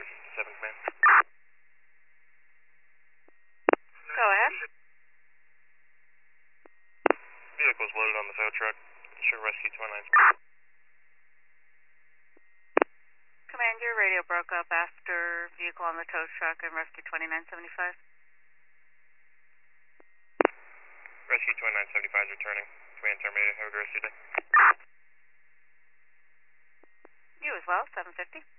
Tower 7 Command. Go ahead. Vehicle's loaded on the tow truck. Show rescue 29. Command, your radio broke up after vehicle on the tow truck and rescue 2975. Rescue 2975 is returning. Command terminated. Have a good rest of your day. You as well, 750.